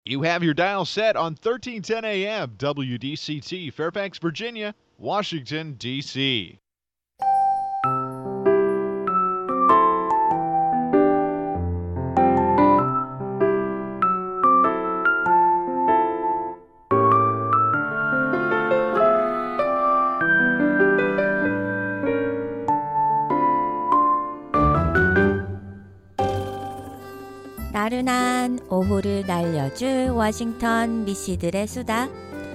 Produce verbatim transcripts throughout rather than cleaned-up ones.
You have your dial set on thirteen ten A M, W D C T, Fairfax, Virginia, Washington, D C 나른한 오후를 날려줄 워싱턴 미씨들의 수다.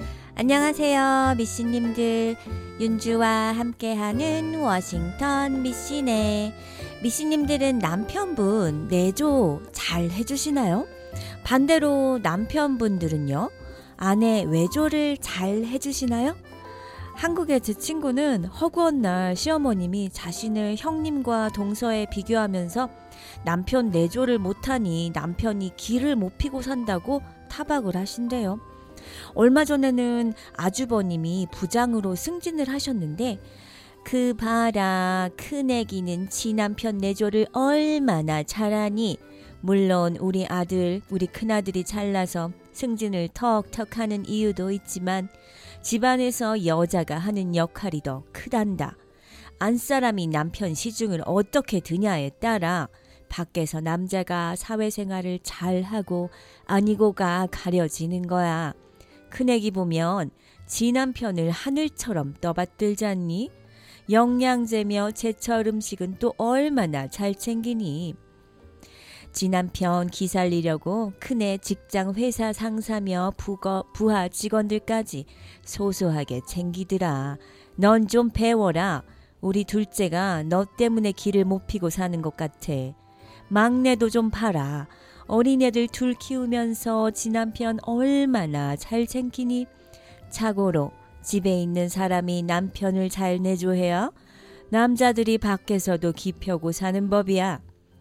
안녕하세요 미씨님들. 윤주와 함께하는 워싱턴 미씨네. 미씨님들은 남편분 내조 잘 해주시나요? 반대로 남편분들은요? 아내 외조를 잘 해주시나요? 한국의 제 친구는 허구한 날 시어머님이 자신을 형님과 동서에 비교하면서 남편 내조를 못하니 남편이 기를 못 피고 산다고 타박을 하신대요. 얼마 전에는 아주버님이 부장으로 승진을 하셨는데 그 봐라 큰애기는 지 남편 내조를 얼마나 잘하니. 물론 우리 아들 우리 큰아들이 잘나서 승진을 턱턱 하는 이유도 있지만 집안에서 여자가 하는 역할이 더 크단다. 안사람이 남편 시중을 어떻게 드냐에 따라 밖에서 남자가 사회생활을 잘하고 아니고가 가려지는 거야. 큰애기 보면 지 남편을 하늘처럼 떠받들잖니. 영양제며 제철 음식은 또 얼마나 잘 챙기니. 지 남편 기살리려고 큰애 직장 회사 상사며 부거, 부하 직원들까지 소소하게 챙기더라. 넌 좀 배워라. 우리 둘째가 너 때문에 기를 못 피고 사는 것 같아. 막내도 좀 봐라. 어린애들 둘 키우면서 지 남편 얼마나 잘 챙기니. 자고로 집에 있는 사람이 남편을 잘 내조해야 남자들이 밖에서도 기 펴고 사는 법이야.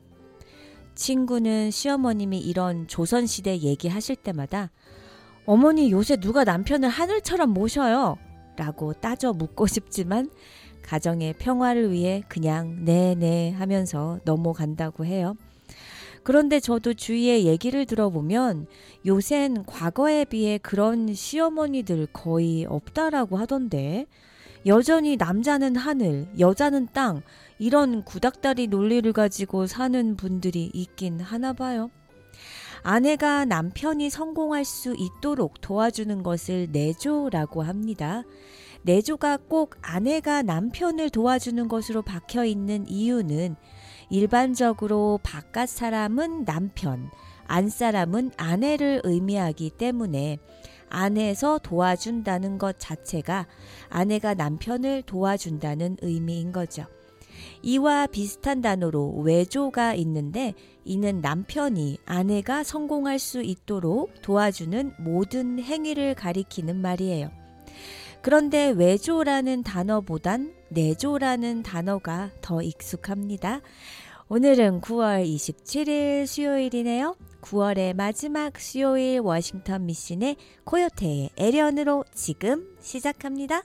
친구는 시어머님이 이런 조선시대 얘기하실 때마다 어머니 요새 누가 남편을 하늘처럼 모셔요? 라고 따져 묻고 싶지만 가정의 평화를 위해 그냥 네네 하면서 넘어간다고 해요. 그런데 저도 주위에 얘기를 들어보면 요샌 과거에 비해 그런 시어머니들 거의 없다라고 하던데 여전히 남자는 하늘, 여자는 땅 이런 구닥다리 논리를 가지고 사는 분들이 있긴 하나 봐요. 아내가 남편이 성공할 수 있도록 도와주는 것을 내조라고 합니다. 내조가 꼭 아내가 남편을 도와주는 것으로 박혀있는 이유는 일반적으로 바깥 사람은 남편, 안 사람은 아내를 의미하기 때문에 안에서 도와준다는 것 자체가 아내가 남편을 도와준다는 의미인 거죠. 이와 비슷한 단어로 외조가 있는데 이는 남편이 아내가 성공할 수 있도록 도와주는 모든 행위를 가리키는 말이에요. 그런데 외조라는 단어보단 내조라는 단어가 더 익숙합니다. 오늘은 구월 이십칠일 수요일이네요. 구월의 마지막 수요일 워싱턴 미신의 코요테의 애련으로 지금 시작합니다.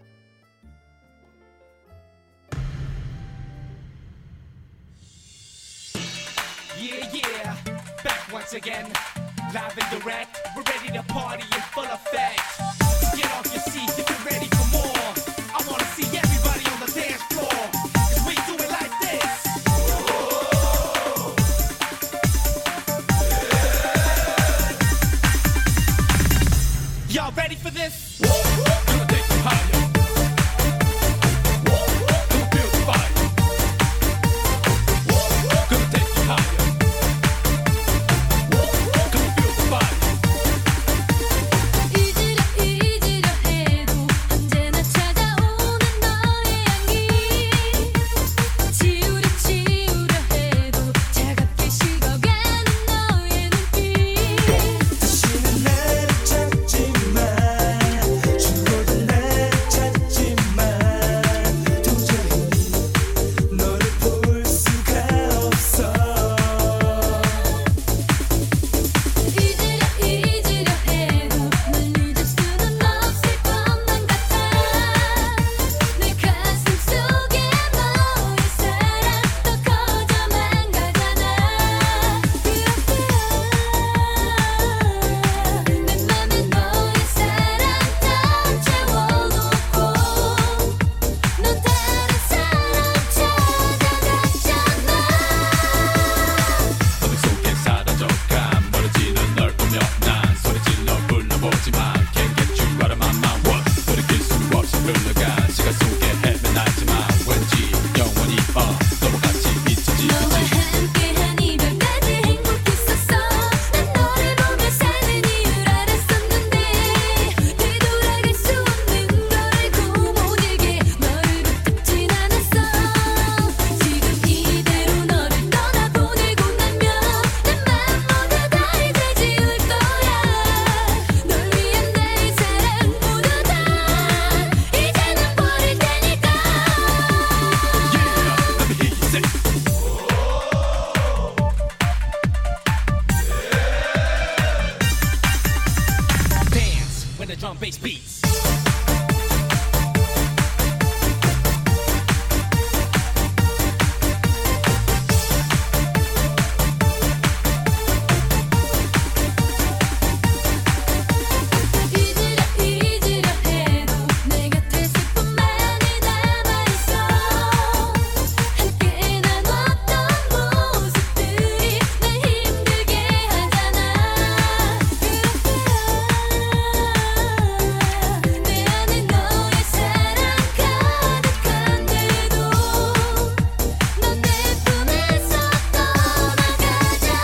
Yeah, yeah, back once again, live and direct, we're ready to party in full effect. Get off your seat if you're ready for more. I wanna see everybody on the dance floor, 'cause we do it like this. Yeah. Y'all ready for this? Gonna take you higher. Gonna feel the fire. Gonna take you higher. Gonna feel the fire. 잊으려 잊으려 해도 언제나 찾아오는 너의 향기. 지우려 지우려 해도 차갑게 식어가는 너의 눈빛. 다시는 나를 찾지 마. 죽어도 the drum bass beats. 잊으려 잊으려 해도 내 곁에 슬픔만이 남아있어 함께 나눴던 모습들이 날 힘들게 하잖아 그렇게 내 안에 너의 사랑 가득한데도 넌 내 품에서 떠나가잖아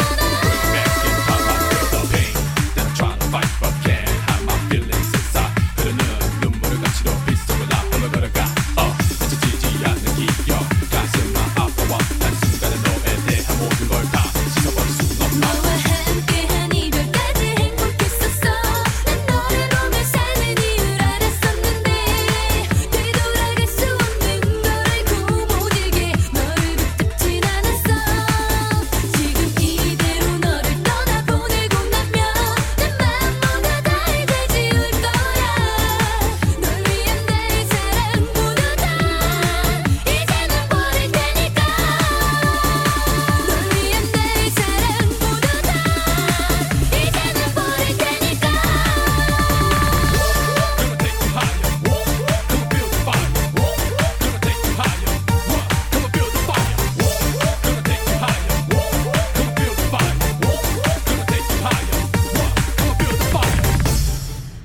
the pain that I'm trying to fight but can't hide my feelings inside. 흐르는 눈물을 가치로 빗속을 나폴로 걸어가. 어, 잊혀지지 않는 기억. 가슴만 아파와 난 순간에 너에 대한 모든 걸 다 씻어버릴 순 없어. 너와 함께한 이별까지 행복했었어 난 너를 보며 사는 이유를 알았었는데 되돌아갈 수 없는 걸 알고 못 이게 너를 붙잡진 않았어 지금 이대로 너를 떠나보내고 나면 내 맘 모두 다 되지울 거야 널 위한 내 사랑 모두 다 이제는 버릴 테니까 널 위한 내 사랑 모두 다 이제는 버릴 테니까 Gonna take you higher. Gonna build a fire. Gonna take you higher. Gonna build a fire. Gonna take you higher. Gonna build a fire. Gonna take you higher. Gonna build a fire.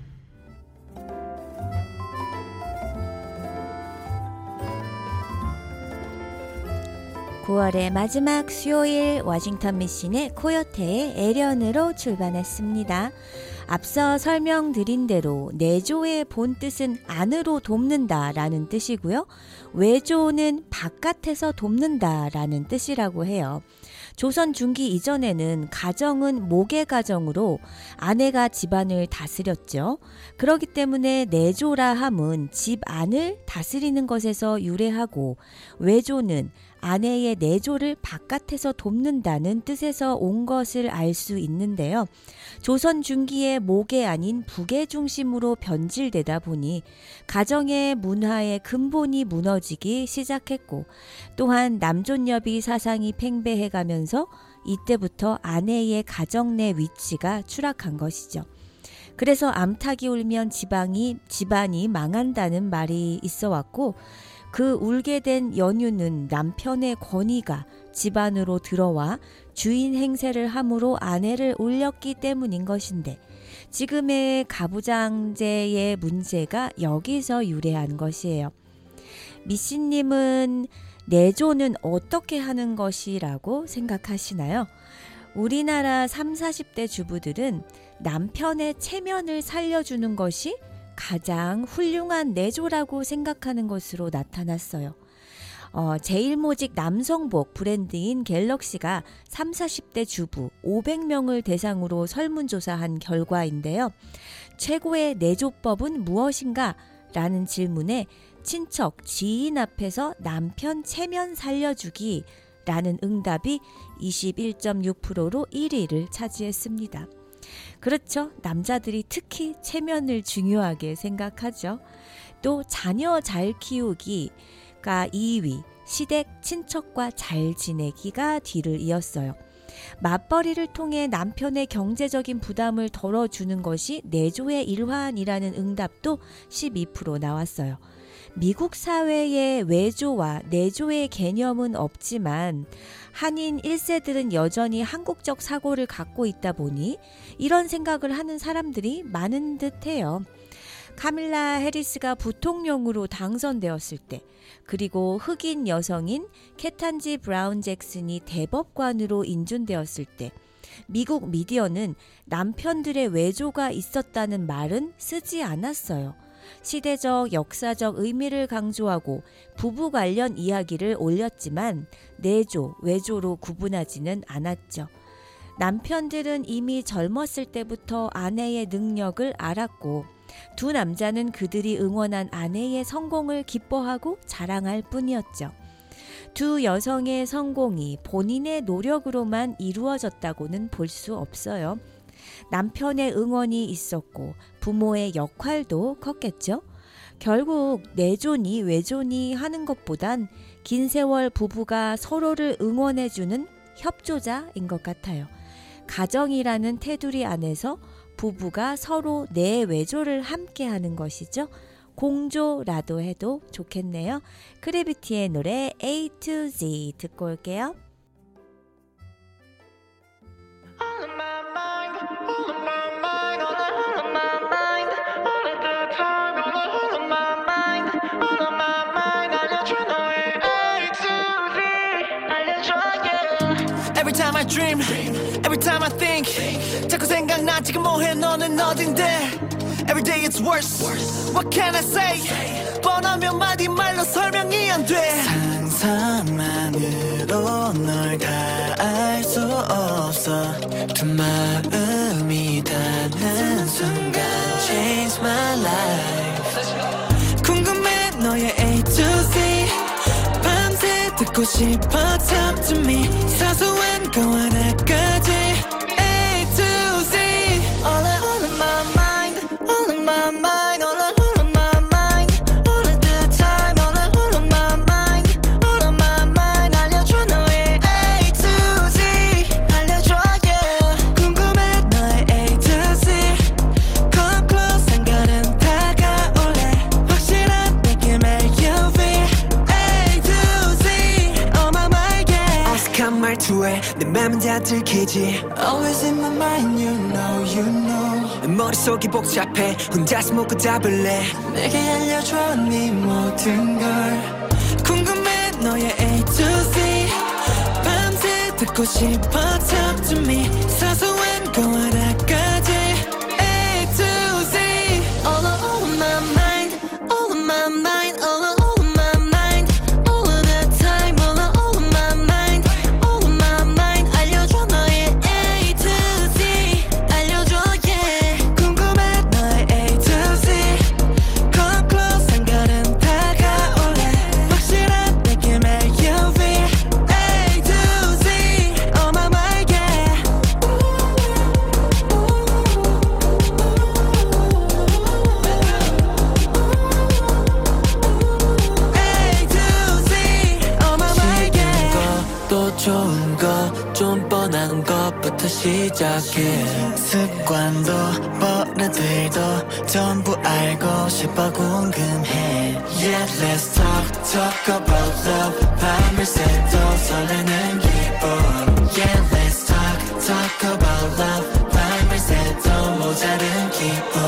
구월의 마지막 수요일 워싱턴 미신의 코요테의 애련으로 출발했습니다. 앞서 설명드린 대로 내조의 본 뜻은 안으로 돕는다 라는 뜻이고요. 외조는 바깥에서 돕는다 라는 뜻이라고 해요. 조선 중기 이전에는 가정은 모계 가정으로 아내가 집안을 다스렸죠. 그렇기 때문에 내조라 함은 집 안을 다스리는 것에서 유래하고 외조는 아내의 내조를 바깥에서 돕는다는 뜻에서 온 것을 알 수 있는데요. 조선 중기의 목에 아닌 북의 중심으로 변질되다 보니 가정의 문화의 근본이 무너지기 시작했고 또한 남존여비 사상이 팽배해가면서 이때부터 아내의 가정 내 위치가 추락한 것이죠. 그래서 암탉이 울면 지방이, 집안이 망한다는 말이 있어 왔고 그 울게 된 연유는 남편의 권위가 집안으로 들어와 주인 행세를 함으로 아내를 울렸기 때문인 것인데 지금의 가부장제의 문제가 여기서 유래한 것이에요. 미씨님은 내조는 어떻게 하는 것이라고 생각하시나요? 우리나라 삼십, 사십 대 주부들은 남편의 체면을 살려주는 것이 가장 훌륭한 내조라고 생각하는 것으로 나타났어요. 어, 제일모직 남성복 브랜드인 갤럭시가 삼십, 사십 대 주부 오백 명을 대상으로 설문조사한 결과인데요. 최고의 내조법은 무엇인가? 라는 질문에 친척, 지인 앞에서 남편 체면 살려주기 라는 응답이 이십일 점 육 퍼센트로 일 위를 차지했습니다. 그렇죠. 남자들이 특히 체면을 중요하게 생각하죠. 또 자녀 잘 키우기가 이 위, 시댁 친척과 잘 지내기가 뒤를 이었어요. 맞벌이를 통해 남편의 경제적인 부담을 덜어주는 것이 내조의 일환이라는 응답도 십이 퍼센트 나왔어요. 미국 사회의 외조와 내조의 개념은 없지만 한인 일 세들은 여전히 한국적 사고를 갖고 있다 보니 이런 생각을 하는 사람들이 많은 듯해요. 카밀라 해리스가 부통령으로 당선되었을 때 그리고 흑인 여성인 케탄지 브라운 잭슨이 대법관으로 인준되었을 때 미국 미디어는 남편들의 외조가 있었다는 말은 쓰지 않았어요. 시대적, 역사적 의미를 강조하고 부부 관련 이야기를 올렸지만 내조, 외조로 구분하지는 않았죠. 남편들은 이미 젊었을 때부터 아내의 능력을 알았고 두 남자는 그들이 응원한 아내의 성공을 기뻐하고 자랑할 뿐이었죠. 두 여성의 성공이 본인의 노력으로만 이루어졌다고는 볼 수 없어요. 남편의 응원이 있었고 부모의 역할도 컸겠죠. 결국 내조니 외조니 하는 것보단 긴 세월 부부가 서로를 응원해주는 협조자인 것 같아요. 가정이라는 테두리 안에서 부부가 서로 내외조를 함께 하는 것이죠. 공조라도 해도 좋겠네요. 크래비티의 노래 A to Z 듣고 올게요. All in my mind, all in my mind, all in, all in my mind, all of the time, all in, all in my mind, all in my mind. 알려줘 너의 A to Z, 알려줘 yeah. Every time I dream, every time I think, 자꾸 생각나 지금 뭐해 너는 어딘데? Every day it's worse. What can I say? 뻔하면 마디 말로 설명이 안 돼. 상상만으로 널 다 알 수 없어. 두 마음이 닿는 순간 Change my life. 궁금해 너의 A to Z. 밤새 듣고 싶어 Talk to me. 사소한 거 하나까지 A to Z. All in, all in my mind, all in my mind, all in, all in my mind, all of the time, all in, all in my mind, all in my mind. 알려줘 너의 A to Z, 알려줘 yeah. 궁금해 너의 A to Z. Come close, 한가른 다가올래. 확실한 느낌의 U V. A to Z, oh my mind yeah. 어색한 말투에 내 맘은 다 들키지. Always in my mind, you know, you know. 머릿속이 복잡해 혼자서 묻고 답을래. 내게 알려줘 네 모든 걸. 궁금해 너의 A to Z. 밤새 듣고 싶어 Talk to me. 사소한 거 하나까지 A to Z. All of, all of my mind, all of my mind, all of, all of my mind, all of the time, all of, all of my mind, all of my mind. 알려줘 너의 A to Z, 알려줘 yeah. 궁금해 너의 A to Z. Come close, 한가른 다가올래. 확실한 느낌의 U V. A to Z, oh my mind yeah. A to Z, oh my mind yeah. 또 좋은 거 좀 뻔한 것부터 시작해. 습관도 버릇들도 전부 알고 싶어 궁금해. Yeah, let's talk, talk about love. 밤을 새도 설레는 기분. Yeah, let's talk, talk about love. 밤을 새도 모자른 기분.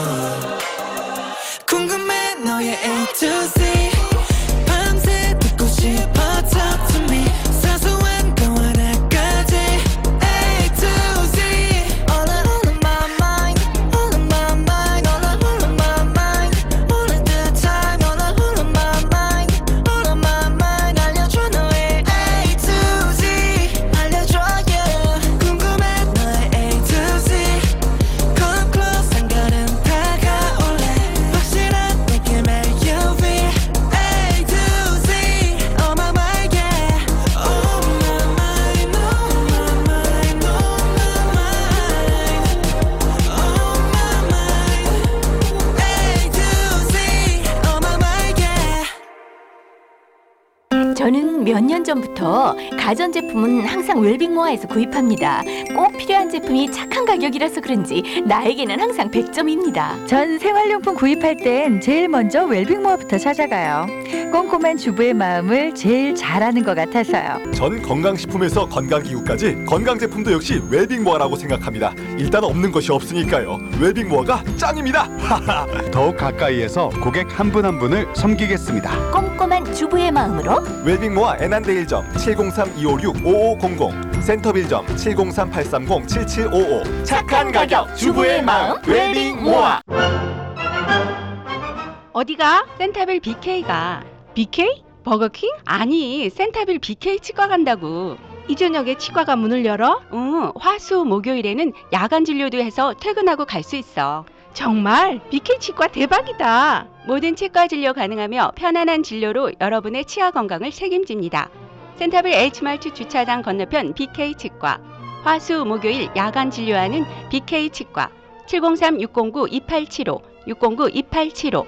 궁금해 너의 A to Z. 밤새 듣고 싶어 Talk to me. 사소한 거 하나까지 A to Z. All in, all in my mind, all in my mind, all in, all in my mind, all of the time, all in, all in my mind, all in my mind. 알려줘 너의 A to Z, 알려줘 yeah. 궁금해 너의 A to Z. Come close, 한가른 다가올래. 확실한 느낌의 U V. A to Z, oh my mind yeah. Oh my mind, oh my mind, oh my mind, oh my mind. A to Z, oh my mind yeah. 저는 몇 년 전부터 가전제품은 항상 웰빙모아에서 구입합니다. 꼭 필요한 제품이 착한 가격이라서 그런지 나에게는 항상 백 점입니다. 전 생활용품 구입할 땐 제일 먼저 웰빙모아부터 찾아가요. 꼼꼼한 주부의 마음을 제일 잘하는 것 같아서요. 전 건강식품에서 건강기구까지 건강제품도 역시 웰빙모아라고 생각합니다. 일단 없는 것이 없으니까요. 웰빙모아가 짱입니다. 더욱 가까이에서 고객 한 분 한 분을 섬기겠습니다. 꼼꼼한 주부의 마음으로 웰빙모아 애난데일점 칠공삼 이오육 오오공공, 센터빌점 칠공삼 팔삼공 칠칠오오. 착한 가격 주부의 마음 웰빙모아. 어디가? 센타빌 비케이가. 비케이? 버거킹? 아니, 센타빌 비케이 치과 간다고. 이 저녁에 치과가 문을 열어? 응, 화수 목요일에는 야간 진료도 해서 퇴근하고 갈 수 있어. 정말? 비케이 치과 대박이다. 모든 치과 진료 가능하며 편안한 진료로 여러분의 치아 건강을 책임집니다. 센타빌 H마트 주차장 건너편 비케이 치과. 화수 목요일 야간 진료하는 비케이 치과 칠공삼 육공구 이팔칠오 육공구 이팔칠오.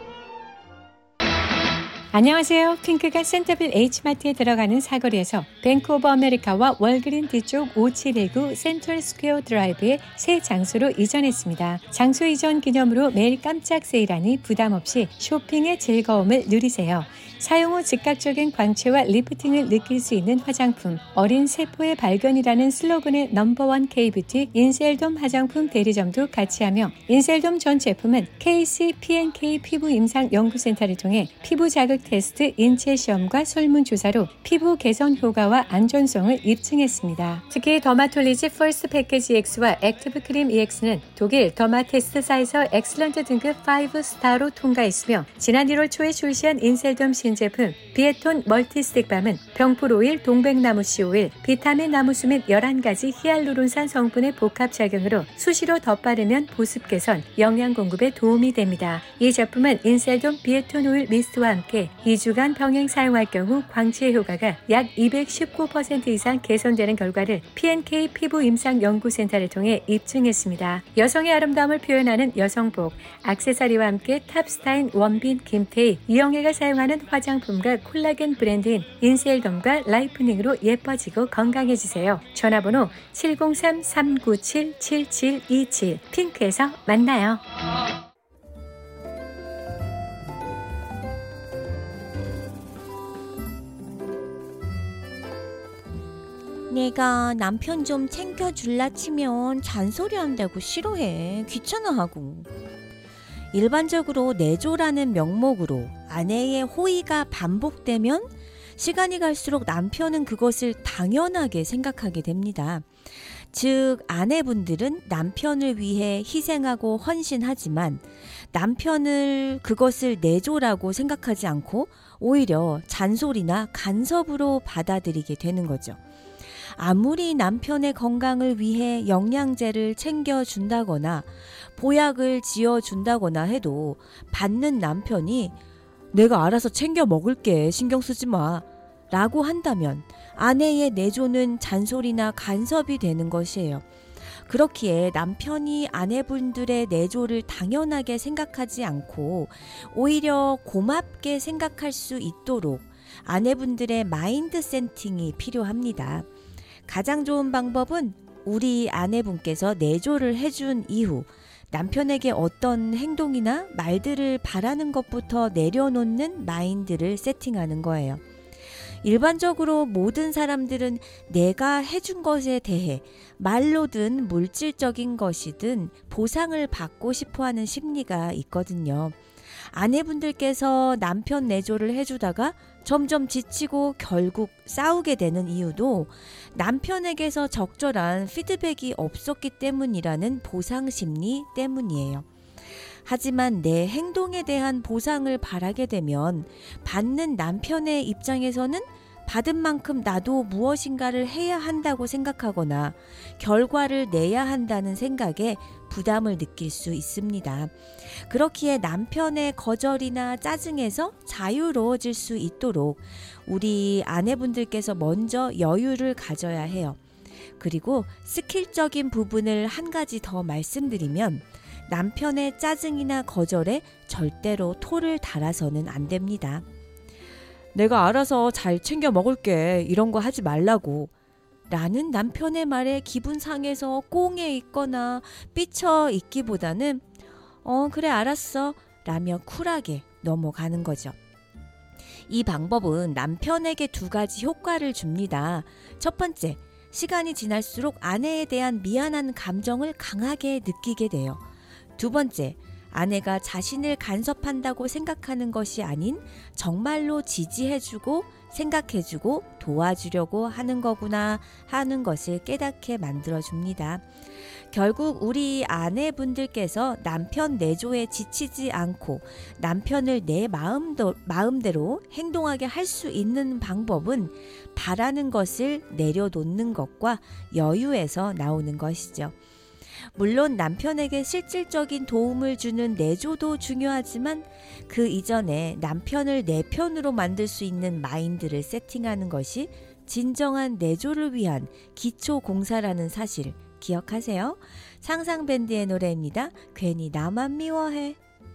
안녕하세요. 핑크가 센터빌 H마트에 들어가는 사거리에서 뱅크 오브 아메리카와 월그린 뒤쪽 오칠일구 센트럴 스퀘어 드라이브의 새 장소로 이전했습니다. 장소 이전 기념으로 매일 깜짝 세일하니 부담 없이 쇼핑의 즐거움을 누리세요. 사용 후 즉각적인 광채와 리프팅을 느낄 수 있는 화장품, 어린 세포의 발견이라는 슬로건의 넘버원 K뷰티 인셀돔 화장품 대리점도 같이 하며 인셀돔 전 제품은 케이씨 피앤케이 피부 임상 연구센터를 통해 피부 자극 테스트, 인체 시험과 설문조사로 피부 개선 효과와 안전성을 입증했습니다. 특히 더마톨리지 퍼스트 패키지 X와 액티브 크림 이엑스는 독일 더마테스트사에서 엑슬런트 등급 오 스타로 통과했으며 지난 일월 초에 출시한 인셀돔 신제품 비에톤 멀티스틱밤은 병풀 오일, 동백나무씨 오일, 비타민 나무수 및 열한 가지 히알루론산 성분의 복합작용으로 수시로 덧바르면 보습 개선, 영양 공급에 도움이 됩니다. 이 제품은 인셀돔 비에톤 오일 미스트와 함께 이 주간 병행 사용할 경우 광채 효과가 약 이백십구 퍼센트 이상 개선되는 결과를 피앤케이 피부 임상 연구센터를 통해 입증했습니다. 여성의 아름다움을 표현하는 여성복, 액세서리와 함께 탑스타인 원빈, 김태희, 이영애가 사용하는 화장품과 콜라겐 브랜드인 인셀돔과 라이프닝으로 예뻐지고 건강해지세요. 전화번호 칠공삼 삼구칠 칠칠이칠 핑크에서 만나요. 내가 남편 좀 챙겨줄라 치면 잔소리한다고 싫어해. 귀찮아하고. 일반적으로 내조라는 명목으로 아내의 호의가 반복되면 시간이 갈수록 남편은 그것을 당연하게 생각하게 됩니다. 즉 아내분들은 남편을 위해 희생하고 헌신하지만 남편을 그것을 내조라고 생각하지 않고 오히려 잔소리나 간섭으로 받아들이게 되는 거죠. 아무리 남편의 건강을 위해 영양제를 챙겨준다거나 보약을 지어준다거나 해도 받는 남편이 내가 알아서 챙겨 먹을게, 신경 쓰지 마 라고 한다면 아내의 내조는 잔소리나 간섭이 되는 것이에요. 그렇기에 남편이 아내분들의 내조를 당연하게 생각하지 않고 오히려 고맙게 생각할 수 있도록 아내분들의 마인드 세팅이 필요합니다. 가장 좋은 방법은 우리 아내분께서 내조를 해준 이후 남편에게 어떤 행동이나 말들을 바라는 것부터 내려놓는 마인드를 세팅하는 거예요. 일반적으로 모든 사람들은 내가 해준 것에 대해 말로든 물질적인 것이든 보상을 받고 싶어하는 심리가 있거든요. 아내분들께서 남편 내조를 해주다가 점점 지치고 결국 싸우게 되는 이유도 남편에게서 적절한 피드백이 없었기 때문이라는 보상 심리 때문이에요. 하지만 내 행동에 대한 보상을 바라게 되면 받는 남편의 입장에서는 받은 만큼 나도 무엇인가를 해야 한다고 생각하거나 결과를 내야 한다는 생각에 부담을 느낄 수 있습니다. 그렇기에 남편의 거절이나 짜증에서 자유로워질 수 있도록 우리 아내분들께서 먼저 여유를 가져야 해요. 그리고 스킬적인 부분을 한 가지 더 말씀드리면 남편의 짜증이나 거절에 절대로 토를 달아서는 안 됩니다. 내가 알아서 잘 챙겨 먹을게, 이런 거 하지 말라고 라는 남편의 말에 기분 상해서 꽁에 있거나 삐쳐 있기보다는 어 그래 알았어 라며 쿨하게 넘어가는 거죠. 이 방법은 남편에게 두 가지 효과를 줍니다. 첫 번째, 시간이 지날수록 아내에 대한 미안한 감정을 강하게 느끼게 돼요. 두 번째, 아내가 자신을 간섭한다고 생각하는 것이 아닌 정말로 지지해주고 생각해주고 도와주려고 하는 거구나 하는 것을 깨닫게 만들어줍니다. 결국 우리 아내분들께서 남편 내조에 지치지 않고 남편을 내 마음도, 마음대로 행동하게 할 수 있는 방법은 바라는 것을 내려놓는 것과 여유에서 나오는 것이죠. 물론 남편에게 실질적인 도움을 주는 내조도 중요하지만 그 이전에 남편을 내 편으로 만들 수 있는 마인드를 세팅하는 것이 진정한 내조를 위한 기초 공사라는 사실 기억하세요? 상상밴드의 노래입니다. 괜히 나만 미워해.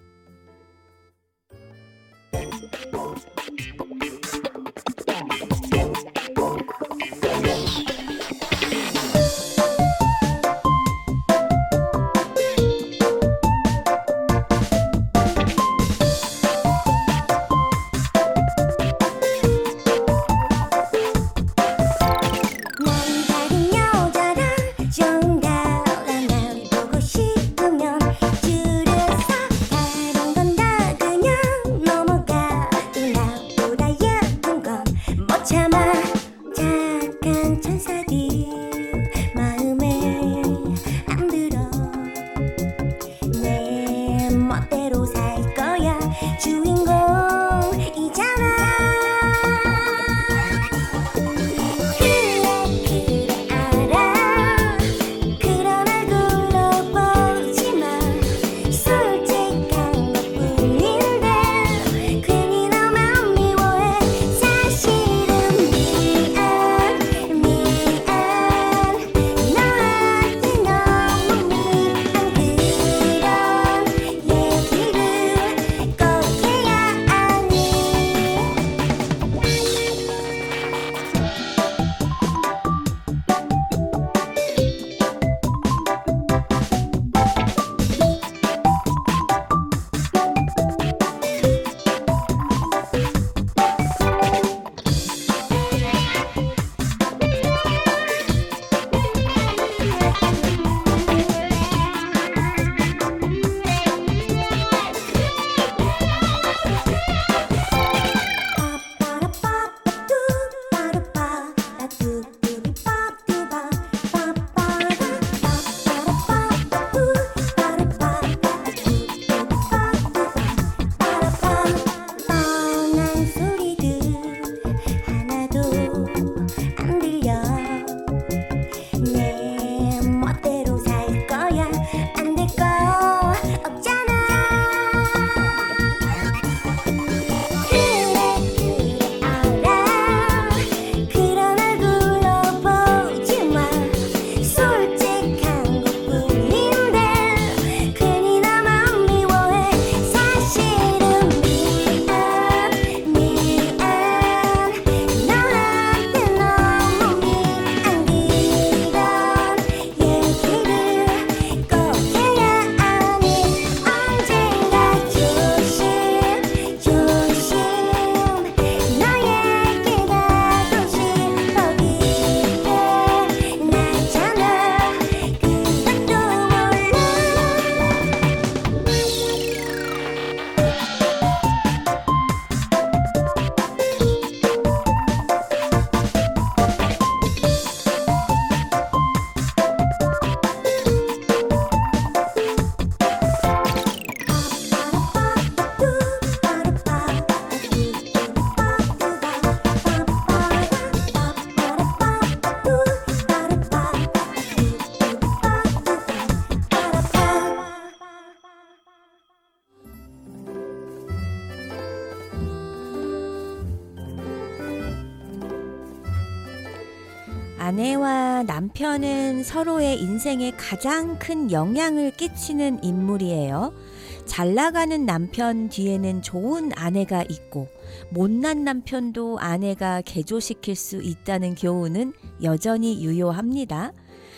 아내와 남편은 서로의 인생에 가장 큰 영향을 끼치는 인물이에요. 잘 나가는 남편 뒤에는 좋은 아내가 있고 못난 남편도 아내가 개조시킬 수 있다는 교훈은 여전히 유효합니다.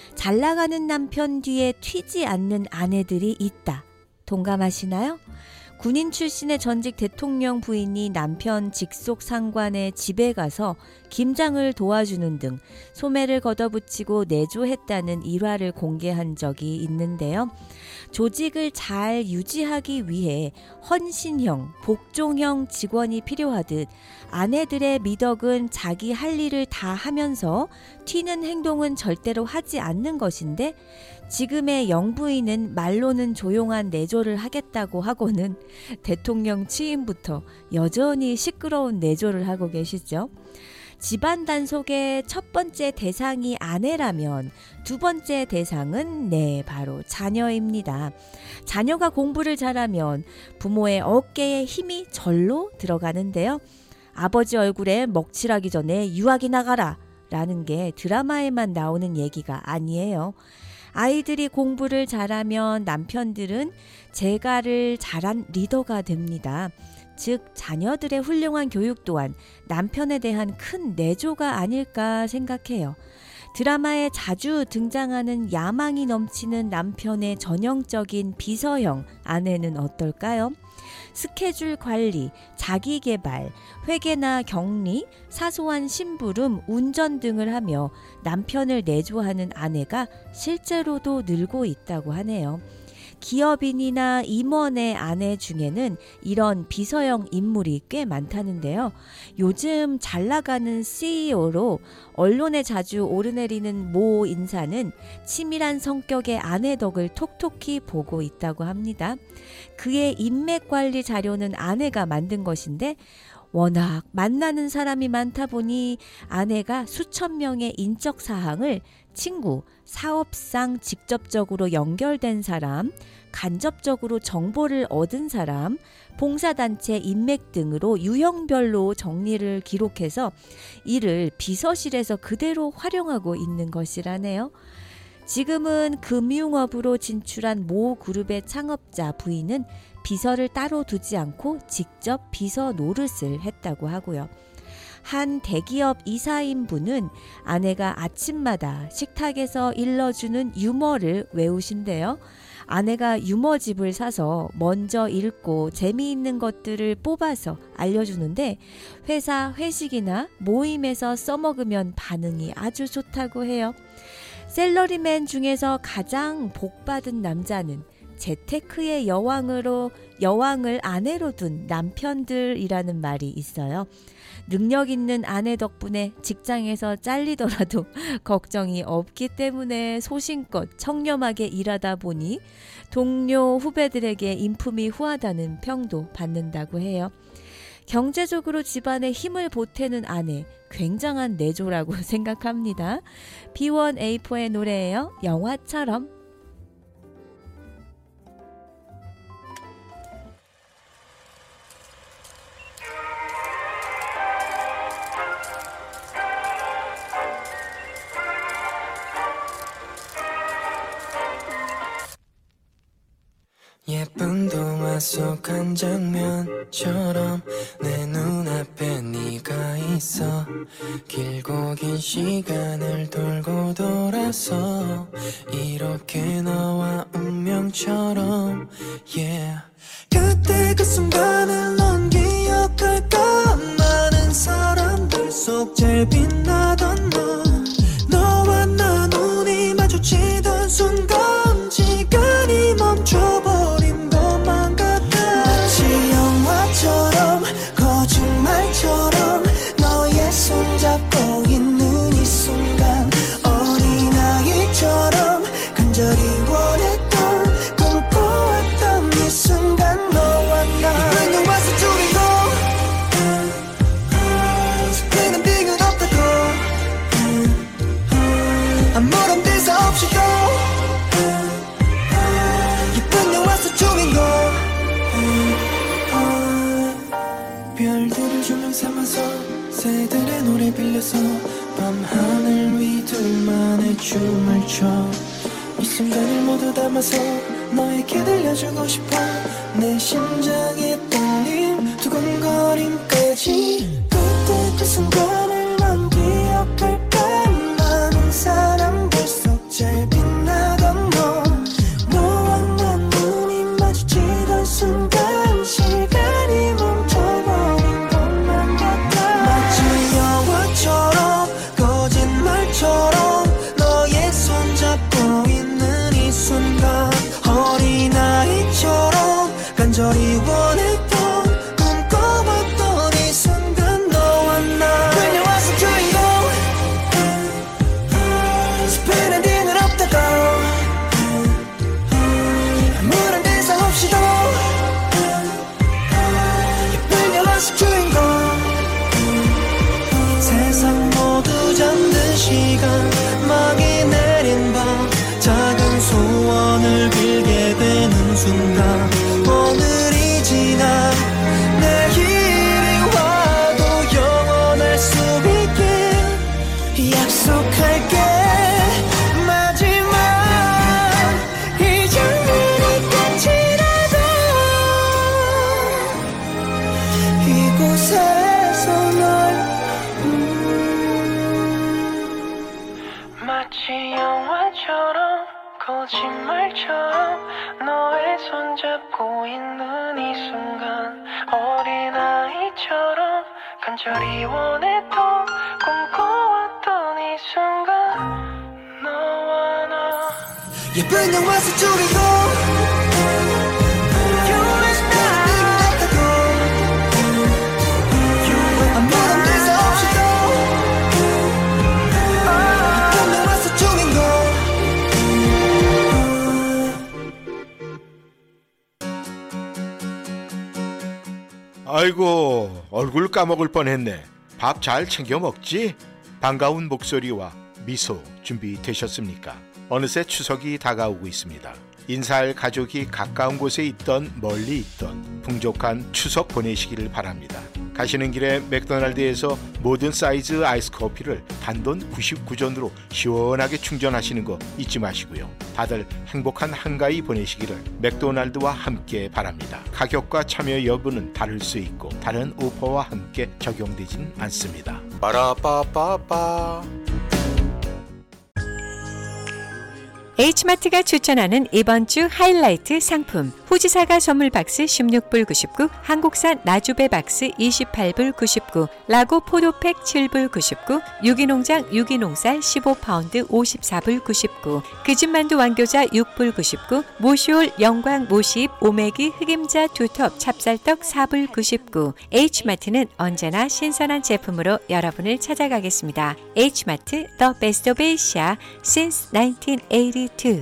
잘 나가는 남편 뒤에 튀지 않는 아내들이 있다. 동감하시나요? 군인 출신의 전직 대통령 부인이 남편 직속 상관의 집에 가서 김장을 도와주는 등 소매를 걷어붙이고 내조했다는 일화를 공개한 적이 있는데요. 조직을 잘 유지하기 위해 헌신형, 복종형 직원이 필요하듯 아내들의 미덕은 자기 할 일을 다 하면서 튀는 행동은 절대로 하지 않는 것인데 지금의 영부인은 말로는 조용한 내조를 하겠다고 하고는 대통령 취임부터 여전히 시끄러운 내조를 하고 계시죠. 집안 단속의 첫 번째 대상이 아내라면 두 번째 대상은 네, 바로 자녀입니다. 자녀가 공부를 잘하면 부모의 어깨에 힘이 절로 들어가는데요. 아버지 얼굴에 먹칠하기 전에 유학이 나가라 라는 게 드라마에만 나오는 얘기가 아니에요. 아이들이 공부를 잘하면 남편들은 재가를 잘한 리더가 됩니다. 즉 자녀들의 훌륭한 교육 또한 남편에 대한 큰 내조가 아닐까 생각해요. 드라마에 자주 등장하는 야망이 넘치는 남편의 전형적인 비서형 아내는 어떨까요? 스케줄 관리, 자기개발, 회계나 격리, 사소한 심부름, 운전 등을 하며 남편을 내조하는 아내가 실제로도 늘고 있다고 하네요. 기업인이나 임원의 아내 중에는 이런 비서형 인물이 꽤 많다는데요. 요즘 잘 나가는 씨이오로 언론에 자주 오르내리는 모 인사는 치밀한 성격의 아내 덕을 톡톡히 보고 있다고 합니다. 그의 인맥 관리 자료는 아내가 만든 것인데 워낙 만나는 사람이 많다 보니 아내가 수천 명의 인적 사항을 친구, 사업상 직접적으로 연결된 사람, 간접적으로 정보를 얻은 사람, 봉사단체 인맥 등으로 유형별로 정리를 기록해서 이를 비서실에서 그대로 활용하고 있는 것이라네요. 지금은 금융업으로 진출한 모 그룹의 창업자 부인은 비서를 따로 두지 않고 직접 비서 노릇을 했다고 하고요. 한 대기업 이사인 분은 아내가 아침마다 식탁에서 일러주는 유머를 외우신대요. 아내가 유머집을 사서 먼저 읽고 재미있는 것들을 뽑아서 알려주는데 회사 회식이나 모임에서 써먹으면 반응이 아주 좋다고 해요. 셀러리맨 중에서 가장 복받은 남자는 재테크의 여왕으로 여왕을 아내로 둔 남편들이라는 말이 있어요. 능력 있는 아내 덕분에 직장에서 잘리더라도 걱정이 없기 때문에 소신껏 청렴하게 일하다 보니 동료 후배들에게 인품이 후하다는 평도 받는다고 해요. 경제적으로 집안에 힘을 보태는 아내, 굉장한 내조라고 생각합니다. 비 원 에이 포의 노래예요. 영화처럼. 예쁜 동화 속 한 장면처럼 내 눈앞에 네가 있어. 길고 긴 시간을 돌고 돌아서 이렇게 너와 운명처럼 yeah. 그때 그 순간을 넌 기억할까? 많은 사람들 속 제일 빛나던 너. 너와 나 눈이 마주치던 순간 시간이 멈춰버린 것만 같아. 마치 영화처럼 거짓말처럼 너의 손잡고 있는 이 순간 어린아이처럼 간절히 원했던 꿈꿔왔던 이 순간 너와 나 이쁜 영화 속 주인공 스크린 빙은 없다고 아무런 대사 없이도 예쁜 영화 속 주인공 별들을 조명 삼아서 새들의 노래 빌려서 밤하늘 위 둘만의 춤을 춰. 이 순간을 모두 담아서 너에게 들려주고 싶어. 내 심장의 떨림 두근거림까지. 그때 그 순간을 넌 기억할까? 많은 사람들 속 제일 빛나던 너. 너와 난 눈이 마주치던 순간 시간이 멈춰버린 것만 같아. 마치 영화처럼 거짓말처럼 너의 손잡고 있는 이 순간 어린아이처럼 간절히 원했던 꿈꿔봤던 이 순간 너와 나 그 영화 속 주인공 스피드 엔딩은 없다고 아무런 대사 없이도 예쁜 영화 속 주인공 세상 모두 잠든 시간 막이 내린 밤 작은 소원을 빌게 되는 순간 오늘이 지나 내일이 와도 영원할 수 있게 손잡고 있는 이 순간 어린아이처럼 간절히 원했던 꿈꿔왔던 이 순간 너와 나 예쁜 영화 속 주인공 아이고 얼굴 까먹을 뻔했네. 밥 잘 챙겨 먹지? 반가운 목소리와 미소 준비되셨습니까? 어느새 추석이 다가오고 있습니다. 인사할 가족이 가까운 곳에 있던 멀리 있던 풍족한 추석 보내시기를 바랍니다. 가시는 길에 맥도날드에서 모든 사이즈 아이스 커피를 단돈 구십구 전으로 시원하게 충전하시는 거 잊지 마시고요. 다들 행복한 한가위 보내시기를 맥도날드와 함께 바랍니다. 가격과 참여 여부는 다를 수 있고 다른 오퍼와 함께 적용되진 않습니다. 빠라빠빠빠. H마트가 추천하는 이번 주 하이라이트 상품 후지사과 선물 박스 십육 불 구십구, 한국산 나주배 박스 이십팔 불 구십구, 라고 포도팩 칠 불 구십구, 유기농장 유기농쌀 십오 파운드 오십사 불 구십구, 그진만두 완교자 육 불 구십구, 모시올 영광 모시잎 오메기 흑임자 두텁 찹쌀떡 사 불 구십구. H마트는 언제나 신선한 제품으로 여러분을 찾아가겠습니다. H마트 The Best of Asia since nineteen eighty-two.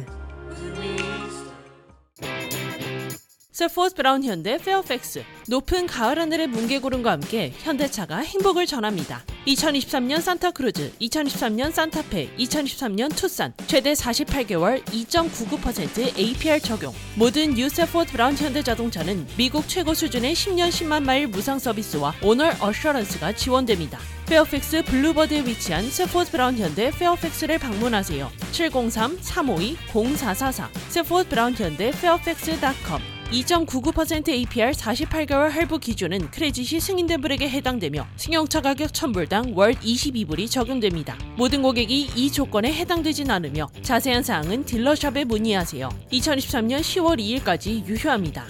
세포스 브라운 현대 페어팩스. 높은 가을 하늘의 뭉게구름과 함께 현대차가 행복을 전합니다. 이천이십삼 년 산타크루즈, 이천이십삼 년 산타페, 이천이십삼 년 투싼 최대 사십팔 개월 이 점 구구 퍼센트 에이피알 적용. 모든 뉴 세포스 브라운 현대자동차는 미국 최고 수준의 십 년 십만 마일 무상 서비스와 오너 어셔런스가 지원됩니다. 페어팩스 블루버드에 위치한 세포스 브라운 현대 페어팩스를 방문하세요. 칠공삼 삼오이 공사사사 세포스 브라운 현대 페어팩스 닷컴. 이 점 구구 퍼센트 에이피알 사십팔 개월 할부 기준은 크레딧이 승인된 불에게 해당되며 승용차 가격 천 불당 월 이십이 불이 적용됩니다. 모든 고객이 이 조건에 해당되진 않으며 자세한 사항은 딜러샵에 문의하세요. 이천이십삼 년 시월 이일까지 유효합니다.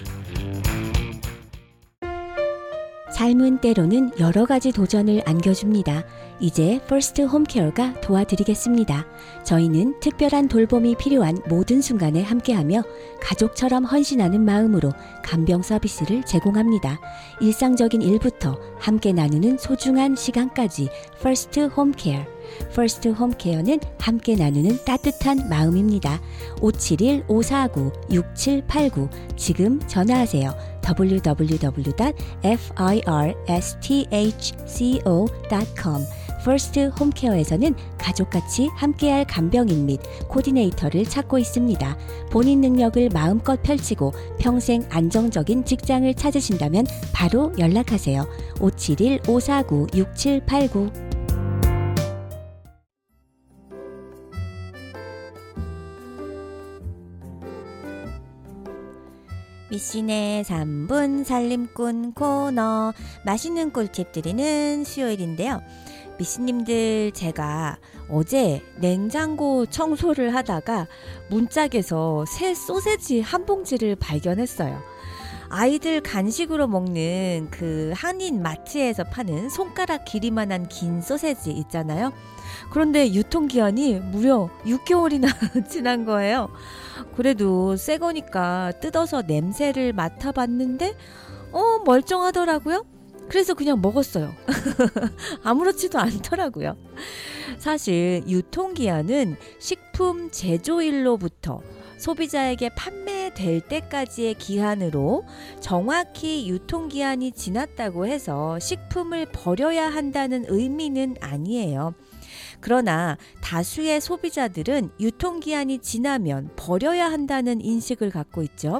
삶은 때로는 여러 가지 도전을 안겨줍니다. 이제 퍼스트 홈케어가 도와드리겠습니다. 저희는 특별한 돌봄이 필요한 모든 순간에 함께하며 가족처럼 헌신하는 마음으로 간병 서비스를 제공합니다. 일상적인 일부터 함께 나누는 소중한 시간까지 퍼스트 홈케어. 퍼스트 홈케어는 함께 나누는 따뜻한 마음입니다. 오칠일 오사구 육칠팔구 지금 전화하세요. 더블유 더블유 더블유 닷 퍼스트홈케어 닷 컴. 퍼스트 홈케어에서는 가족같이 함께할 간병인 및 코디네이터를 찾고 있습니다. 본인 능력을 마음껏 펼치고 평생 안정적인 직장을 찾으신다면 바로 연락하세요. 오칠일 오사구 육칠팔구. 미신의 삼 분 살림꾼 코너, 맛있는 꿀팁 드리는 수요일인데요. 미신님들, 제가 어제 냉장고 청소를 하다가 문짝에서 새 소세지 한 봉지를 발견했어요. 아이들 간식으로 먹는 그 한인 마트에서 파는 손가락 길이만한 긴 소세지 있잖아요. 그런데 유통기한이 무려 육 개월이나 지난 거예요. 그래도 새 거니까 뜯어서 냄새를 맡아봤는데 어 멀쩡하더라고요. 그래서 그냥 먹었어요. 아무렇지도 않더라고요. 사실 유통기한은 식품 제조일로부터 소비자에게 판매될 때까지의 기한으로 정확히 유통기한이 지났다고 해서 식품을 버려야 한다는 의미는 아니에요. 그러나 다수의 소비자들은 유통기한이 지나면 버려야 한다는 인식을 갖고 있죠.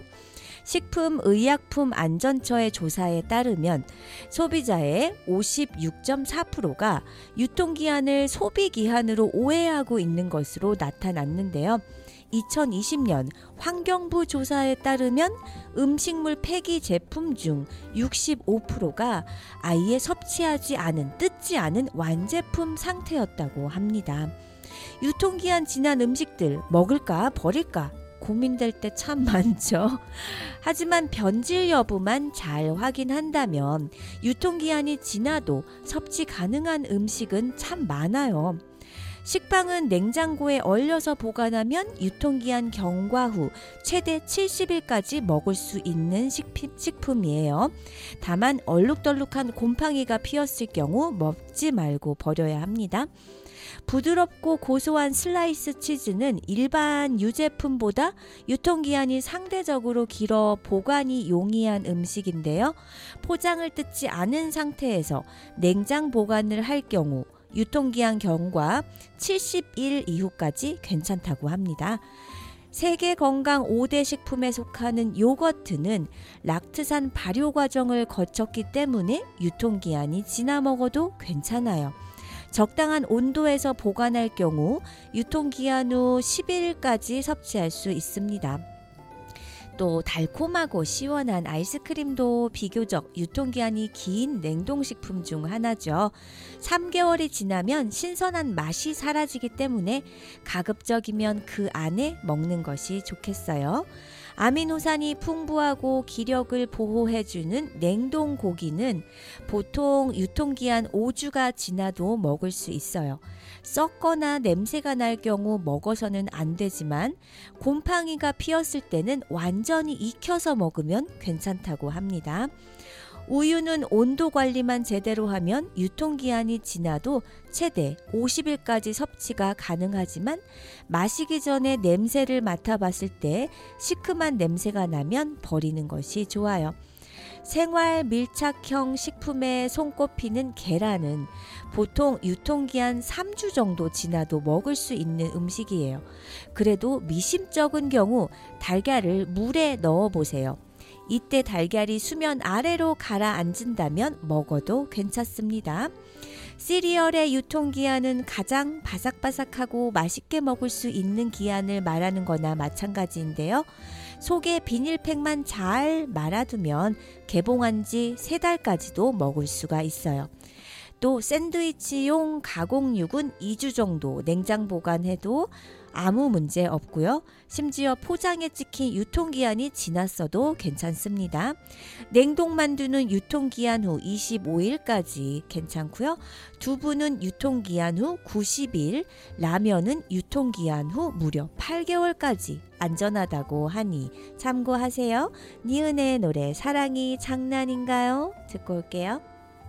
식품의약품안전처의 조사에 따르면 소비자의 오십육 점 사 퍼센트가 유통기한을 소비기한으로 오해하고 있는 것으로 나타났는데요. 이천이십 년 환경부 조사에 따르면 음식물 폐기 제품 중 육십오 퍼센트가 아예 섭취하지 않은, 뜯지 않은 완제품 상태였다고 합니다. 유통기한 지난 음식들 먹을까 버릴까 고민될 때 참 많죠. 하지만 변질 여부만 잘 확인한다면 유통기한이 지나도 섭취 가능한 음식은 참 많아요. 식빵은 냉장고에 얼려서 보관하면 유통기한 경과 후 최대 칠십 일까지 먹을 수 있는 식품이에요. 다만 얼룩덜룩한 곰팡이가 피었을 경우 먹지 말고 버려야 합니다. 부드럽고 고소한 슬라이스 치즈는 일반 유제품보다 유통기한이 상대적으로 길어 보관이 용이한 음식인데요. 포장을 뜯지 않은 상태에서 냉장 보관을 할 경우 유통기한 경과 칠십 일 이후까지 괜찮다고 합니다. 세계 건강 오 대 식품에 속하는 요거트는 락트산 발효 과정을 거쳤기 때문에 유통기한이 지나 먹어도 괜찮아요. 적당한 온도에서 보관할 경우 유통기한 후 십 일까지 섭취할 수 있습니다. 또 달콤하고 시원한 아이스크림도 비교적 유통기한이 긴 냉동식품 중 하나죠. 삼 개월이 지나면 신선한 맛이 사라지기 때문에 가급적이면 그 안에 먹는 것이 좋겠어요. 아미노산이 풍부하고 기력을 보호해주는 냉동 고기는 보통 유통기한 오 주가 지나도 먹을 수 있어요. 썩거나 냄새가 날 경우 먹어서는 안 되지만 곰팡이가 피었을 때는 완전히 익혀서 먹으면 괜찮다고 합니다. 우유는 온도 관리만 제대로 하면 유통기한이 지나도 최대 오십 일까지 섭취가 가능하지만 마시기 전에 냄새를 맡아봤을 때 시큼한 냄새가 나면 버리는 것이 좋아요. 생활 밀착형 식품에 손꼽히는 계란은 보통 유통기한 삼 주 정도 지나도 먹을 수 있는 음식이에요. 그래도 미심쩍은 경우 달걀을 물에 넣어보세요. 이때 달걀이 수면 아래로 가라앉는다면 먹어도 괜찮습니다. 시리얼의 유통기한은 가장 바삭바삭하고 맛있게 먹을 수 있는 기한을 말하는 거나 마찬가지인데요. 속에 비닐팩만 잘 말아두면 개봉한 지 세 달까지도 먹을 수가 있어요. 또 샌드위치용 가공육은 이 주 정도 냉장 보관해도 아무 문제 없고요. 심지어 포장에 찍힌 유통기한이 지났어도 괜찮습니다. 냉동만두는 유통기한 후 이십오 일까지 괜찮고요. 두부는 유통기한 후 구십 일, 라면은 유통기한 후 무려 팔 개월까지 안전하다고 하니 참고하세요. 니은의 노래 사랑이 장난인가요? 듣고 올게요.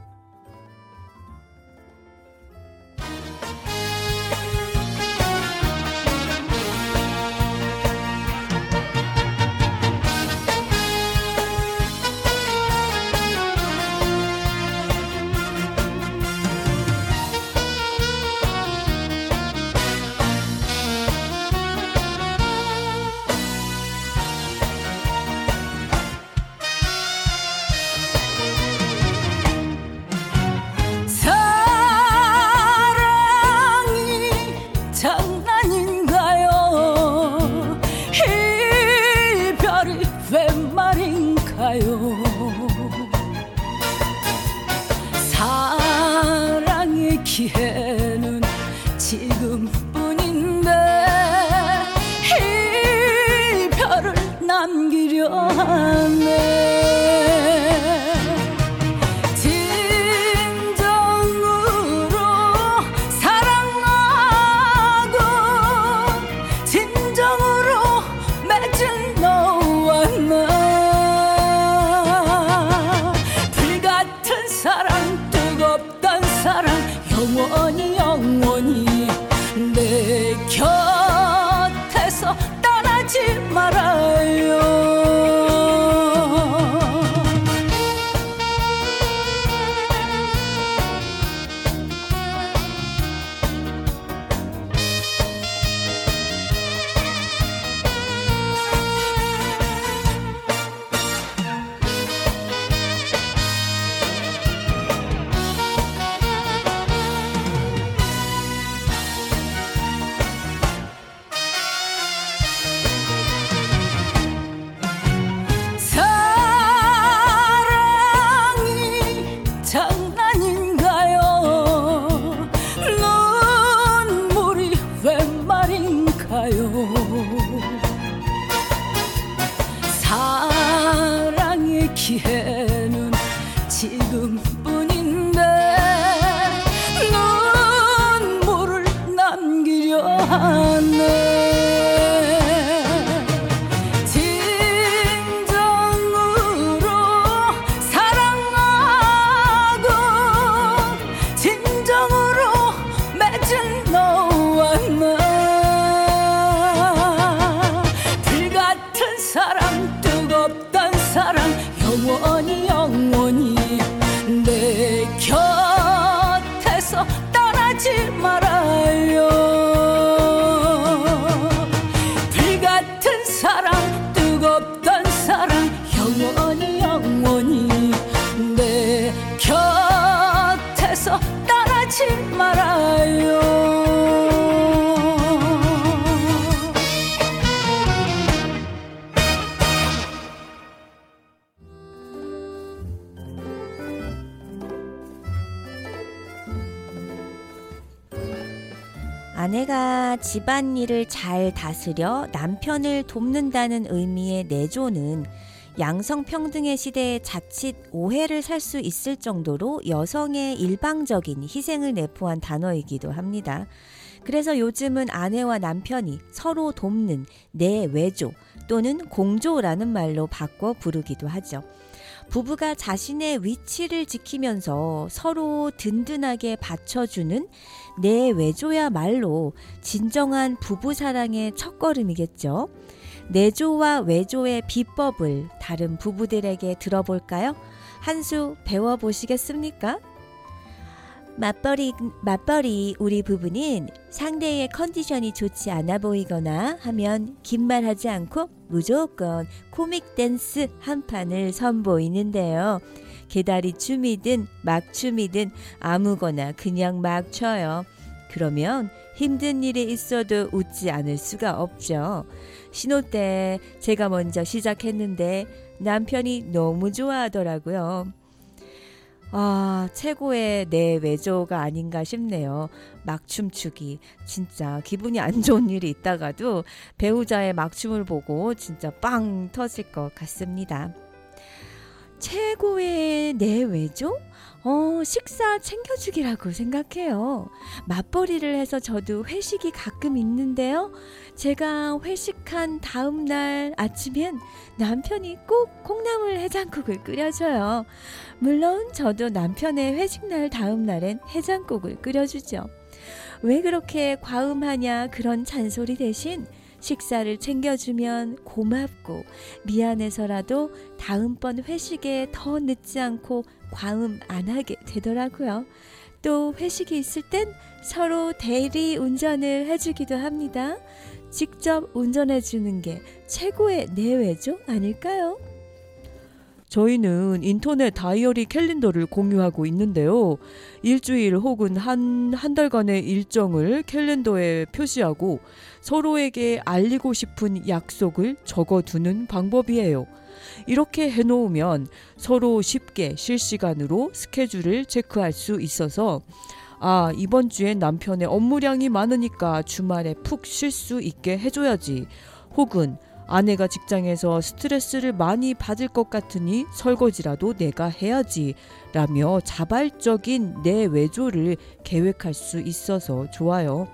사랑의 기회는 지금뿐인데 이별을 남기려 하네. 진정으로 사랑하고 진정으로 맺은 너와 나 사랑 뜨겁단 사랑 영원 기회는 지금뿐인데 눈물을 남기려 하네. 영원히 영원히 내 곁에서 떠나지 말아요. 불같은 사랑 뜨겁던 사랑 영원히 영원히 내 곁에서 떠나지 말아요. 아내가 집안일을 잘 다스려 남편을 돕는다는 의미의 내조는 양성평등의 시대에 자칫 오해를 살 수 있을 정도로 여성의 일방적인 희생을 내포한 단어이기도 합니다. 그래서 요즘은 아내와 남편이 서로 돕는 내외조 또는 공조라는 말로 바꿔 부르기도 하죠. 부부가 자신의 위치를 지키면서 서로 든든하게 받쳐주는 내외조야말로 진정한 부부사랑의 첫걸음이겠죠. 내조와 외조의 비법을 다른 부부들에게 들어볼까요? 한 수 배워보시겠습니까? 맞벌이, 맞벌이 우리 부부는 상대의 컨디션이 좋지 않아 보이거나 하면 긴 말하지 않고 무조건 코믹 댄스 한 판을 선보이는데요. 개다리 춤이든 막춤이든 아무거나 그냥 막 춰요. 그러면 힘든 일이 있어도 웃지 않을 수가 없죠. 신혼 때 제가 먼저 시작했는데 남편이 너무 좋아하더라고요. 아, 최고의 내 외조가 아닌가 싶네요. 막춤추기. 진짜 기분이 안 좋은 일이 있다가도 배우자의 막춤을 보고 진짜 빵 터질 것 같습니다. 최고의 내 외조? 어, 식사 챙겨주기라고 생각해요. 맞벌이를 해서 저도 회식이 가끔 있는데요. 제가 회식한 다음 날 아침엔 남편이 꼭 콩나물 해장국을 끓여줘요. 물론 저도 남편의 회식날 다음 날엔 해장국을 끓여주죠. 왜 그렇게 과음하냐 그런 잔소리 대신 식사를 챙겨주면 고맙고 미안해서라도 다음번 회식에 더 늦지 않고 과음 안 하게 되더라고요. 또 회식이 있을 땐 서로 대리 운전을 해주기도 합니다. 직접 운전해주는 게 최고의 내외조 아닐까요? 저희는 인터넷 다이어리 캘린더를 공유하고 있는데요. 일주일 혹은 한, 한 달간의 일정을 캘린더에 표시하고 서로에게 알리고 싶은 약속을 적어두는 방법이에요. 이렇게 해놓으면 서로 쉽게 실시간으로 스케줄을 체크할 수 있어서 아, 이번 주엔 남편의 업무량이 많으니까 주말에 푹 쉴 수 있게 해줘야지. 혹은 아내가 직장에서 스트레스를 많이 받을 것 같으니 설거지라도 내가 해야지 라며 자발적인 내 외조를 계획할 수 있어서 좋아요.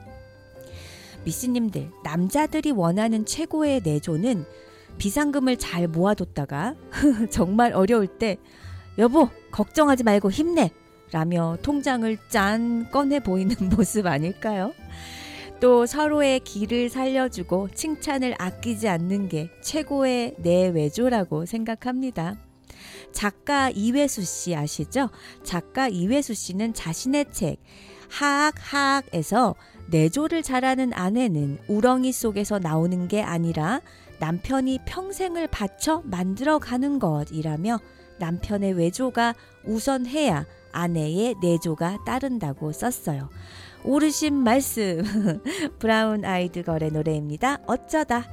미씨님들, 남자들이 원하는 최고의 내조는 비상금을 잘 모아뒀다가 정말 어려울 때 여보 걱정하지 말고 힘내 라며 통장을 짠 꺼내 보이는 모습 아닐까요? 또 서로의 기를 살려주고 칭찬을 아끼지 않는 게 최고의 내외조라고 생각합니다. 작가 이회수 씨 아시죠? 작가 이회수 씨는 자신의 책 하악 하악에서 내조를 잘하는 아내는 우렁이 속에서 나오는 게 아니라 남편이 평생을 바쳐 만들어가는 것이라며 남편의 외조가 우선해야 아내의 내조가 따른다고 썼어요. 오르신 말씀. 브라운 아이드 걸의 노래입니다. 어쩌다.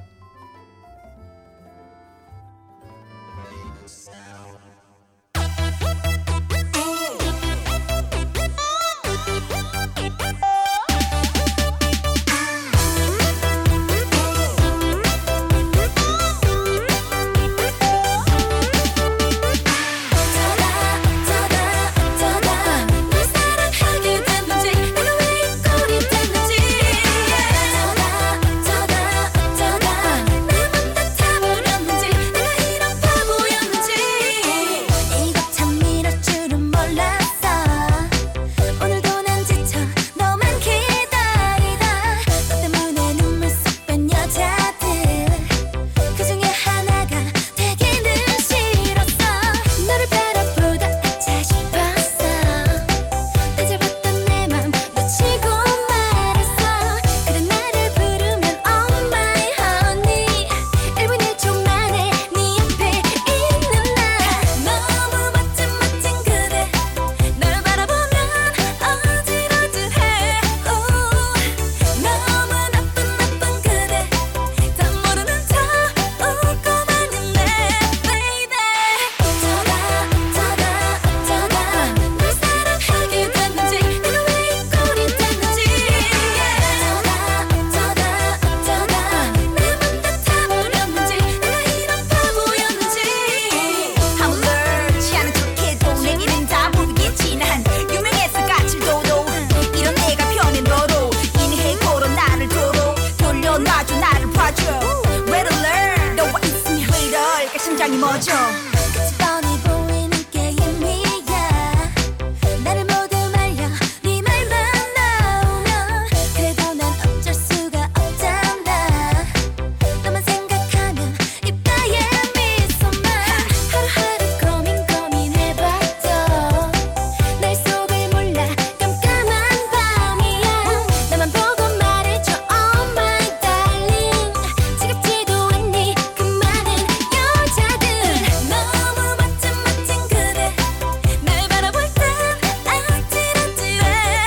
보여줘. 끝이 뻔히 보이는 게임이야. 나를 모두 말려 네 말만 나오면 그래도 난 어쩔 수가 없잖아. 너만 생각하면 입가에 미소만. 하루하루 고민 고민해봐도 날 속을 몰라. 깜깜한 밤이야. 나만 보고 말해줘 oh my darling. 지겹지도 않니 그 많은 여자들. 너무 멋진 멋진 그대 날 바라볼 땐 아찔하지 왜.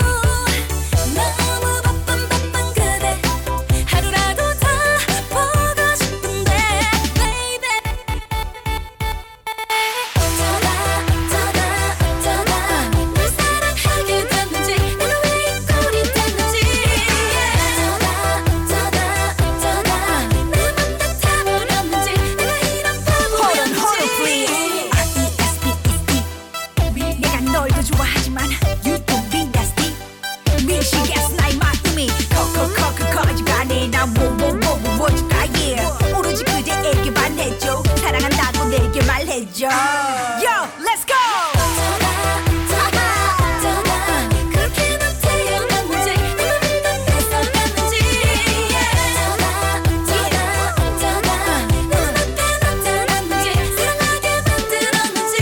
너무 바쁜 바쁜 그대 하루라도 더 보고 싶은데 baby. 어쩌다 어쩌다 어쩌다 널 사랑하게 됐는지 내가 왜 이 꼴이 됐는지. 어쩌다 어쩌다 어쩌다 내 맘 다 타버렸는지 내가 이런 Hold on, hold on, 바보였는지. please. R E S P E C. 내가 널 더 좋아하지만 you don't be nasty. 미치겠어 나의 마음이 컥컥컥 커져가네. 난 뭐뭐뭐뭐 뭐줄까 yeah. 오로지 그대에게 반해줘. 사랑한다고 내게 말해줘. Yo, let's go. 어쩌다 그렇게 넌 태어났는지 내 맘을 넌 뺏어갔는지. 어쩌다 어쩌다 내 눈앞에 나타났는지 사랑하게 만들었는지.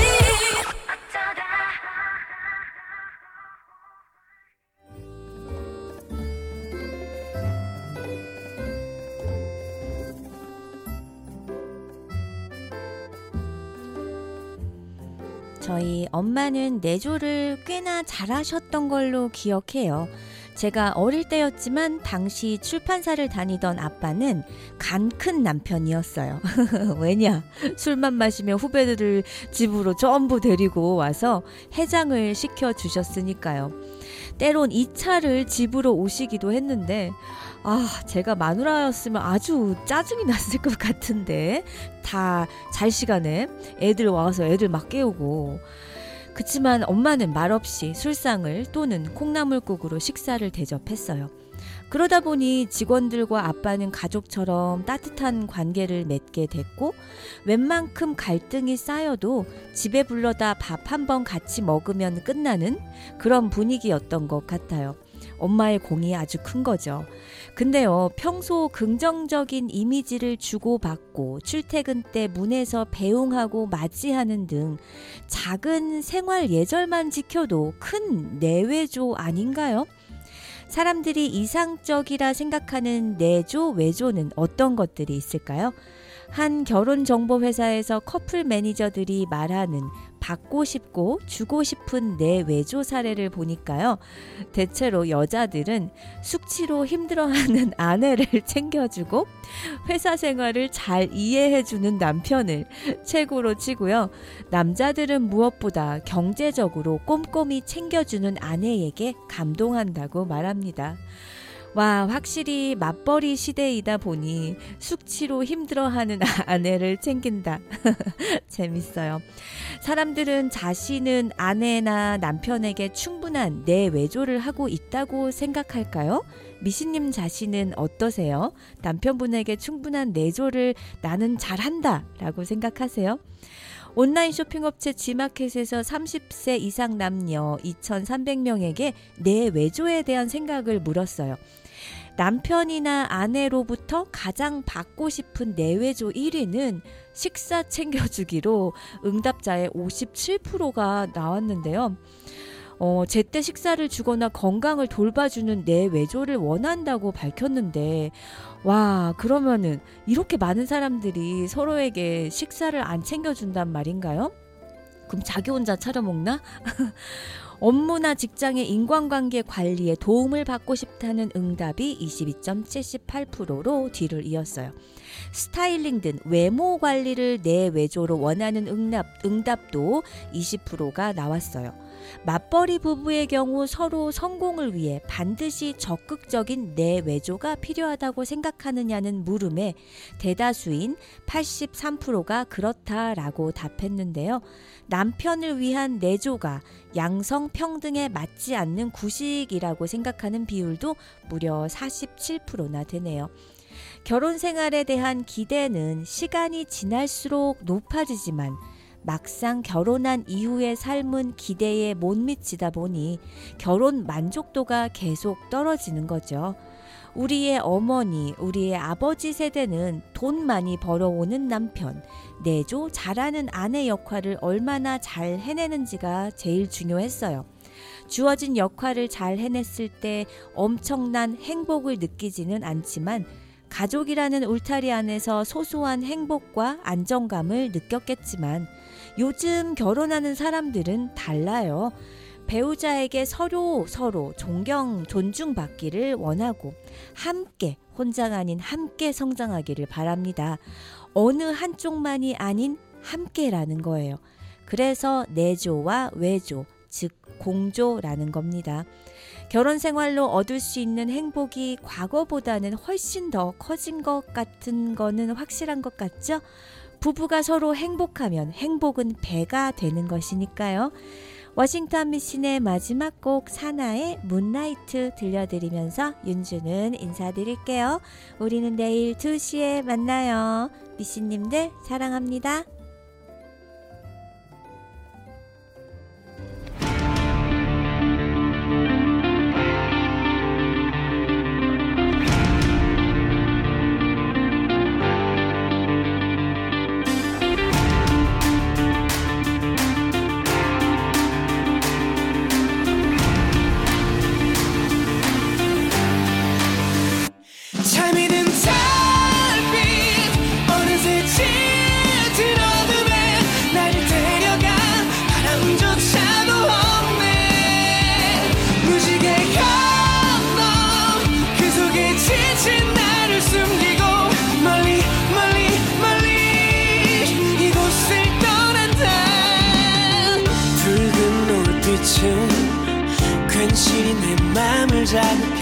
저희 엄마는 내조를 꽤나 잘하셨던 걸로 기억해요. 제가 어릴 때였지만 당시 출판사를 다니던 아빠는 간 큰 남편이었어요. 왜냐? 술만 마시며 후배들을 집으로 전부 데리고 와서 해장을 시켜주셨으니까요. 때론 이 차를 집으로 오시기도 했는데 아, 제가 마누라였으면 아주 짜증이 났을 것 같은데 다 잘 시간에 애들 와서 애들 막 깨우고. 그치만 엄마는 말없이 술상을 또는 콩나물국으로 식사를 대접했어요. 그러다 보니 직원들과 아빠는 가족처럼 따뜻한 관계를 맺게 됐고 웬만큼 갈등이 쌓여도 집에 불러다 밥 한 번 같이 먹으면 끝나는 그런 분위기였던 것 같아요. 엄마의 공이 아주 큰 거죠. 근데요, 평소 긍정적인 이미지를 주고받고 출퇴근 때 문에서 배웅하고 맞이하는 등 작은 생활 예절만 지켜도 큰 내외조 아닌가요? 사람들이 이상적이라 생각하는 내조, 외조는 어떤 것들이 있을까요? 한 결혼정보회사에서 커플 매니저들이 말하는 받고 싶고 주고 싶은 내 외조 사례를 보니까요. 대체로 여자들은 숙취로 힘들어하는 아내를 챙겨주고 회사 생활을 잘 이해해주는 남편을 최고로 치고요. 남자들은 무엇보다 경제적으로 꼼꼼히 챙겨주는 아내에게 감동한다고 말합니다. 와, 확실히 맞벌이 시대이다 보니 숙취로 힘들어하는 아내를 챙긴다. 재밌어요. 사람들은 자신은 아내나 남편에게 충분한 내 외조를 하고 있다고 생각할까요? 미신님 자신은 어떠세요? 남편분에게 충분한 내조를 나는 잘한다 라고 생각하세요? 온라인 쇼핑업체 지마켓에서 삼십 세 이상 남녀 이천삼백 명에게 내 외조에 대한 생각을 물었어요. 남편이나 아내로부터 가장 받고 싶은 내외조 일 위는 식사 챙겨주기로 응답자의 오십칠 퍼센트가 나왔는데요. 어, 제때 식사를 주거나 건강을 돌봐주는 내외조를 원한다고 밝혔는데 와, 그러면은 이렇게 많은 사람들이 서로에게 식사를 안 챙겨준단 말인가요? 그럼 자기 혼자 차려 먹나? 업무나 직장의 인간관계 관리에 도움을 받고 싶다는 응답이 이십이 점 칠십팔 퍼센트로 뒤를 이었어요. 스타일링 등 외모 관리를 내 외조로 원하는 응답, 응답도 이십 퍼센트가 나왔어요. 맞벌이 부부의 경우 서로 성공을 위해 반드시 적극적인 내 외조가 필요하다고 생각하느냐는 물음에 대다수인 팔십삼 퍼센트가 그렇다라고 답했는데요. 남편을 위한 내조가 양성 평등에 맞지 않는 구식이라고 생각하는 비율도 무려 사십칠 퍼센트나 되네요. 결혼 생활에 대한 기대는 시간이 지날수록 높아지지만 막상 결혼한 이후의 삶은 기대에 못 미치다 보니 결혼 만족도가 계속 떨어지는 거죠. 우리의 어머니, 우리의 아버지 세대는 돈 많이 벌어오는 남편, 내조 잘하는 아내 역할을 얼마나 잘 해내는지가 제일 중요했어요. 주어진 역할을 잘 해냈을 때 엄청난 행복을 느끼지는 않지만 가족이라는 울타리 안에서 소소한 행복과 안정감을 느꼈겠지만 요즘 결혼하는 사람들은 달라요. 배우자에게 서로 서로 존경, 존중받기를 원하고 함께, 혼자가 아닌 함께 성장하기를 바랍니다. 어느 한쪽만이 아닌 함께라는 거예요. 그래서 내조와 외조, 즉 공조라는 겁니다. 결혼 생활로 얻을 수 있는 행복이 과거보다는 훨씬 더 커진 것 같은 거는 확실한 것 같죠? 부부가 서로 행복하면 행복은 배가 되는 것이니까요. 워싱턴 미신의 마지막 곡 사나의 문라이트 들려드리면서 윤주는 인사드릴게요. 우리는 내일 두 시에 만나요. 미신님들 사랑합니다. 잠이는 달빛 어느새 짙은 어둠에 날 데려가 바람조차도 없네. 무지개 건너 그 속에 지친 나를 숨기고 멀리 멀리 멀리 이곳을 떠난다. 붉은 노을빛은 괜시리 내 맘을 자극